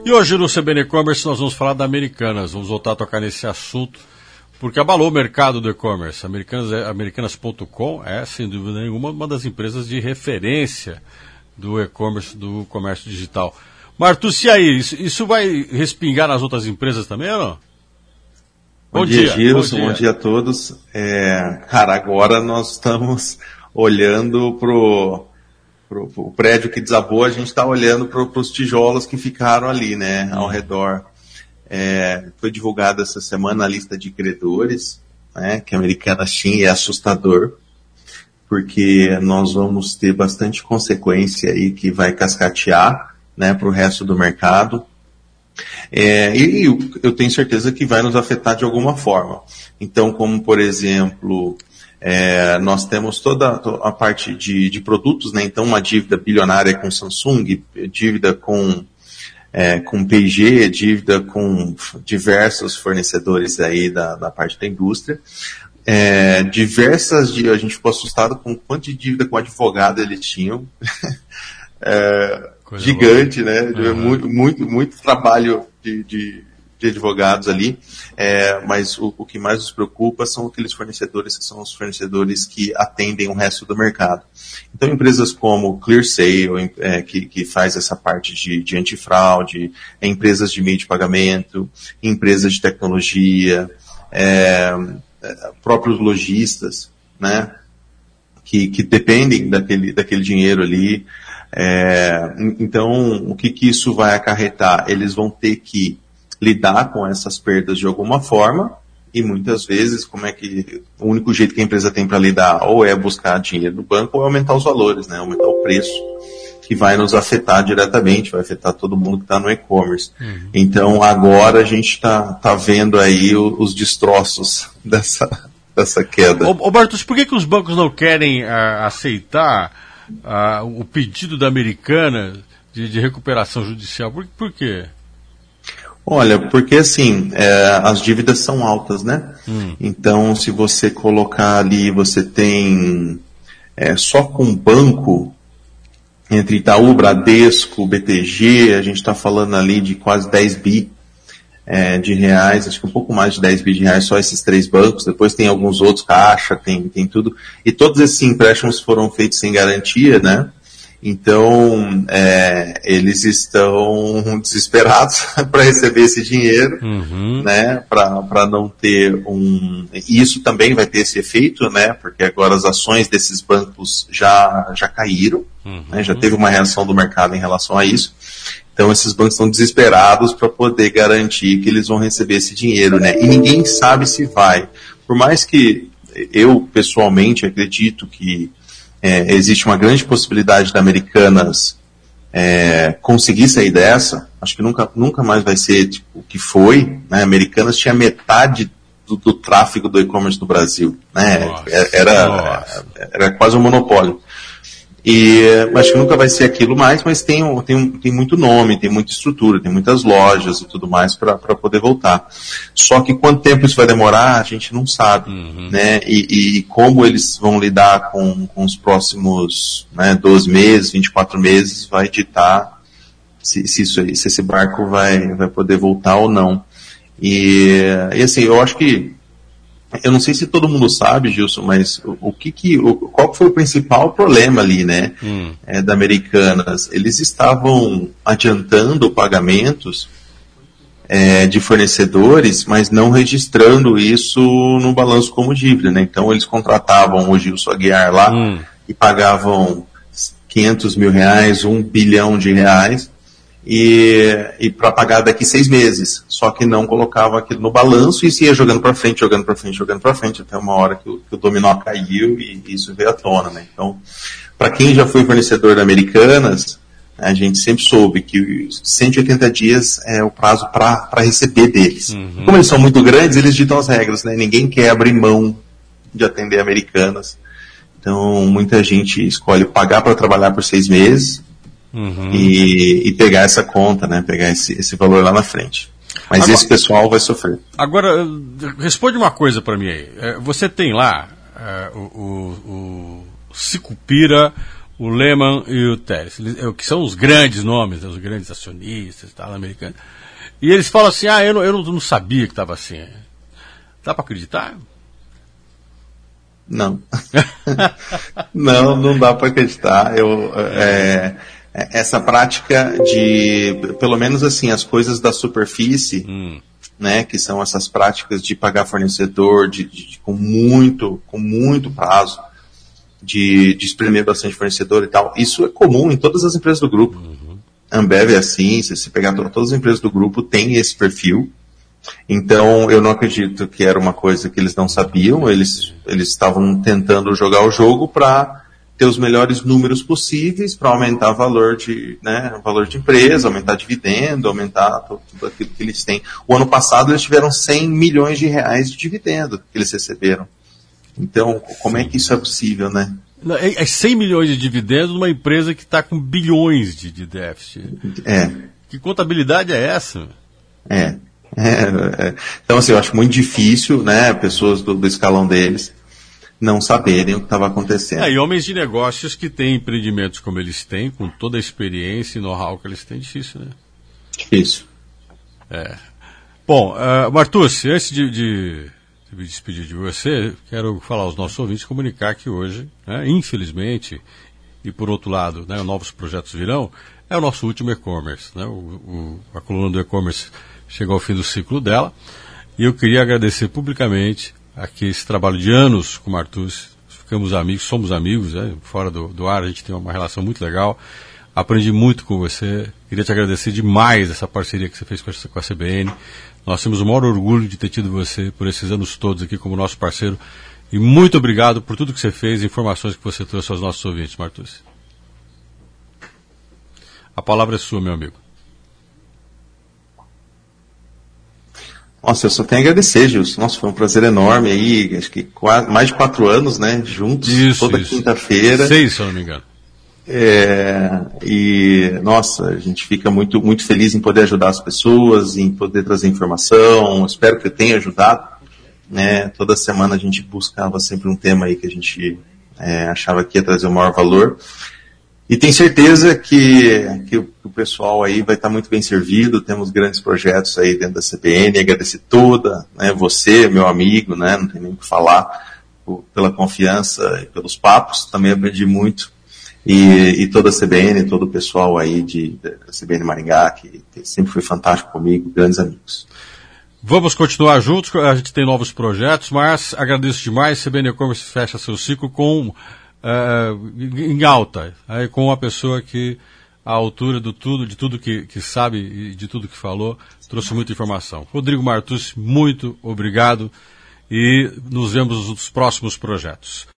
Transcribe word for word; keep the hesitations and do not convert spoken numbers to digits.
E hoje no C B N E-Commerce nós vamos falar da Americanas, vamos voltar a tocar nesse assunto, porque abalou o mercado do e-commerce. Americanas, Americanas ponto com é, sem dúvida nenhuma, uma das empresas de referência do e-commerce, do comércio digital. Martus, e aí, isso, isso vai respingar nas outras empresas também ou não? Bom, bom dia, dia Gilson, bom dia. bom dia a todos. É, cara, agora nós estamos olhando pro... o prédio que desabou, a gente está olhando para os tijolos que ficaram ali, né, ao redor. É, foi divulgada essa semana a lista de credores, né, que a Americanas tinha, e é assustador, porque nós vamos ter bastante consequência aí que vai cascatear, né, para o resto do mercado. É, e eu tenho certeza que vai nos afetar de alguma forma. Então, como por exemplo... É, nós temos toda a parte de, de produtos, né? Então uma dívida bilionária com Samsung, dívida com, é, com P e G, dívida com diversos fornecedores aí da, da parte da indústria. É, diversas, a gente ficou assustado com o quanto de dívida com advogado eles tinham. é, gigante, boa. né? Uhum. Muito, muito, muito trabalho de, de de advogados ali, é, mas o, o que mais nos preocupa são aqueles fornecedores que são os fornecedores que atendem o resto do mercado. Então, empresas como ClearSale, é, que, que faz essa parte de, de antifraude, é, empresas de meio de pagamento, empresas de tecnologia, é, é, próprios lojistas, né, que, que dependem daquele, daquele dinheiro ali. É, então, o que, que isso vai acarretar? Eles vão ter que lidar com essas perdas de alguma forma, e muitas vezes, como é que o único jeito que a empresa tem para lidar ou é buscar dinheiro do banco ou é aumentar os valores, né, aumentar o preço, que vai nos afetar diretamente, vai afetar todo mundo que está no e-commerce. Uhum. Então agora a gente está tá vendo aí o, os destroços dessa, dessa queda. Ô, ô Bartos, por que, que os bancos não querem uh, aceitar uh, o pedido da Americanas de, de recuperação judicial? Por, por quê? Olha, porque assim, é, as dívidas são altas, né? Hum. Então, se você colocar ali, você tem é, só com banco, entre Itaú, Bradesco, B T G, a gente está falando ali de quase dez bi é, de reais, acho que um pouco mais de dez bi de reais, só esses três bancos, depois tem alguns outros, Caixa, tem, tem tudo, e todos esses empréstimos foram feitos sem garantia, né? Então, é, eles estão desesperados para receber esse dinheiro, uhum. né, para não ter um... E isso também vai ter esse efeito, né, porque agora as ações desses bancos já, já caíram, uhum. né, já teve uma reação do mercado em relação a isso. Então, esses bancos estão desesperados para poder garantir que eles vão receber esse dinheiro, né, e ninguém sabe se vai. Por mais que eu, pessoalmente, acredito que É, existe uma grande possibilidade da Americanas é, conseguir sair dessa, acho que nunca, nunca mais vai ser tipo, o que foi, né? Americanas tinha metade do, do tráfego do e-commerce do Brasil, né? Nossa, era, nossa. era, era quase um monopólio. E acho que nunca vai ser aquilo mais, mas tem, tem, tem muito nome, tem muita estrutura, tem muitas lojas e tudo mais para poder voltar. Só que quanto tempo isso vai demorar, a gente não sabe, uhum. né? E, e como eles vão lidar com, com os próximos, né, doze meses, vinte e quatro meses, vai ditar se, se, isso, se esse barco vai, vai poder voltar ou não. E, e assim, eu acho que eu não sei se todo mundo sabe, Gilson, mas o, o que que, o, qual foi o principal problema ali, né, hum. é, da Americanas? Eles estavam adiantando pagamentos é, de fornecedores, mas não registrando isso no balanço como dívida, né? Então eles contratavam o Gilson Aguiar lá hum. e pagavam quinhentos mil reais, um bilhão de reais, e, e para pagar daqui seis meses, só que não colocava aquilo no balanço e se ia jogando para frente, jogando para frente, jogando para frente, até uma hora que o, que o dominó caiu e, e isso veio à tona, né? Então, para quem já foi fornecedor da Americanas, a gente sempre soube que cento e oitenta dias é o prazo para receber deles. Uhum. Como eles são muito grandes, eles ditam as regras, né? Ninguém quer abrir mão de atender Americanas. Então, muita gente escolhe pagar para trabalhar por seis meses, Uhum. E, e pegar essa conta, né? Pegar esse, esse valor lá na frente. Mas agora, esse pessoal vai sofrer. Agora, responde uma coisa para mim aí. Você tem lá uh, o, o, o Sicupira, o Lehman e o Telles, que são os grandes nomes, né, os grandes acionistas e tal, americanos. E eles falam assim, ah, eu não, eu não sabia que estava assim. Dá para acreditar? Não. não, não dá para acreditar. Eu, é, essa prática de, pelo menos assim, as coisas da superfície, hum. né, que são essas práticas de pagar fornecedor de, de, de, com, muito, com muito prazo, de, de espremer bastante fornecedor e tal, isso é comum em todas as empresas do grupo. Uhum. Ambev é assim, se você pegar todas as empresas do grupo, tem esse perfil. Então, eu não acredito que era uma coisa que eles não sabiam, eles, eles estavam tentando jogar o jogo para ter os melhores números possíveis, para aumentar o valor de, né, valor de empresa, aumentar dividendo, aumentar tudo, tudo aquilo que eles têm. O ano passado eles tiveram cem milhões de reais de dividendo que eles receberam. Então, como é que isso é possível, né? É cem milhões de dividendos numa empresa que está com bilhões de, de déficit. É. Que contabilidade é essa? É. É, é. Então, assim, eu acho muito difícil, né, pessoas do, do escalão deles não saberem o que estava acontecendo. É, e homens de negócios que têm empreendimentos como eles têm, com toda a experiência e know-how que eles têm, difícil, né? Difícil. É. Bom, uh, Martucci, antes de... de... me despedir de você, quero falar aos nossos ouvintes, comunicar que hoje, né, infelizmente, e por outro lado, né, novos projetos virão, é o nosso último e-commerce. Né, o, o, a coluna do e-commerce chegou ao fim do ciclo dela, e eu queria agradecer publicamente aqui esse trabalho de anos com o Martucci. Ficamos amigos, somos amigos, né, fora do, do ar, a gente tem uma relação muito legal. Aprendi muito com você, queria te agradecer demais essa parceria que você fez com a, com a C B N. Nós temos o maior orgulho de ter tido você por esses anos todos aqui como nosso parceiro. E muito obrigado por tudo que você fez e informações que você trouxe aos nossos ouvintes, Martucci. A palavra é sua, meu amigo. Nossa, eu só tenho a agradecer, Gilson. Nossa, foi um prazer enorme aí, acho que quase, mais de quatro anos, né, juntos, isso, toda isso. quinta-feira. Seis, se eu não me engano. É, e, nossa, a gente fica muito, muito feliz em poder ajudar as pessoas, em poder trazer informação. Espero que eu tenha ajudado, né? Toda semana a gente buscava sempre um tema aí que a gente é, achava que ia trazer o maior valor. E tenho certeza que, que o, que o pessoal aí vai estar muito bem servido. Temos grandes projetos aí dentro da C B N. Agradecer toda, né, você, meu amigo, né? Não tem nem o que falar, por, pela confiança e pelos papos. Também aprendi muito. E, e toda a C B N, todo o pessoal aí de, da C B N Maringá, que, que sempre foi fantástico comigo, grandes amigos. Vamos continuar juntos, a gente tem novos projetos, mas agradeço demais. C B N E-Commerce fecha seu ciclo com, uh, em alta, aí, com uma pessoa que, à altura do tudo, de tudo que, que sabe e de tudo que falou, trouxe muita informação. Rodrigo Martucci, muito obrigado e nos vemos nos próximos projetos.